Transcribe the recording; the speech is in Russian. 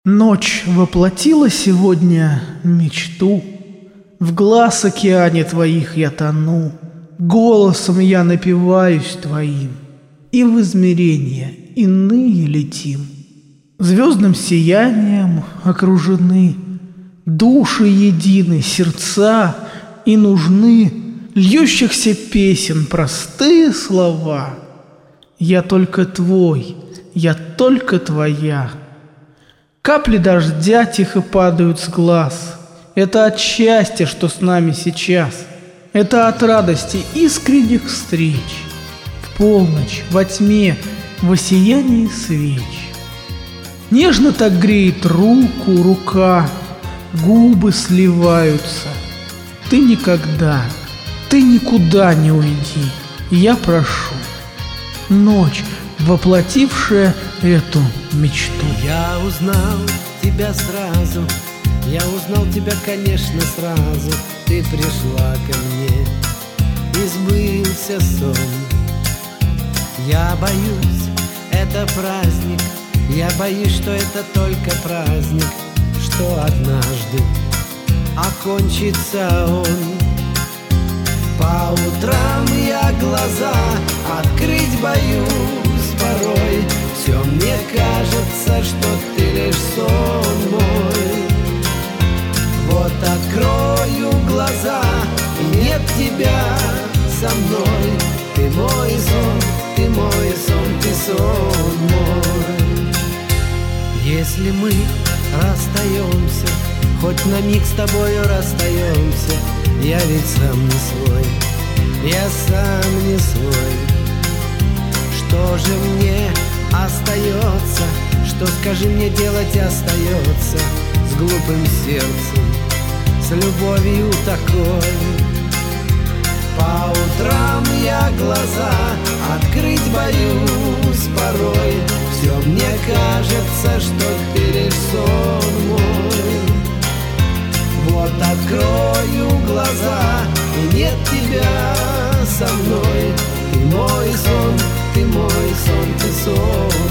Ночь воплотила сегодня мечту. В глаз океане твоих я тону, голосом я напиваюсь твоим, и в измерения иные летим. Звездным сиянием окружены, души едины, сердца и нужны льющихся песен простые слова. Я только твой, я только твоя. Капли дождя тихо падают с глаз. Это от счастья, что с нами сейчас. Это от радости искренних встреч. В полночь, во тьме, во сиянии свеч. Нежно так греет руку рука, губы сливаются. Ты никогда, ты никуда не уйди, я прошу. Ночь, воплотившая эту мечту. Я узнал тебя сразу, я узнал тебя, конечно, сразу. Ты пришла ко мне, и сбылся сон. Я боюсь, это праздник, я боюсь, что это только праздник, что однажды окончится он. По утрам я глаза открыть боюсь порой. Все мне кажется, что ты лишь сон мой. Вот открою глаза, и нет тебя со мной. Ты мой сон, ты мой сон, ты сон мой. Если мы расстаемся, хоть на миг с тобою расстаемся, я ведь сам не свой, я сам не свой. Что же мне остается, что, скажи мне, делать остается с глупым сердцем, с любовью такой? По утрам я глаза открыть боюсь порой. Все мне кажется, что ты лишь сон мой. Вот открою глаза, и нет тебя со мной. Ты мой сон, ты мой сон, ты сон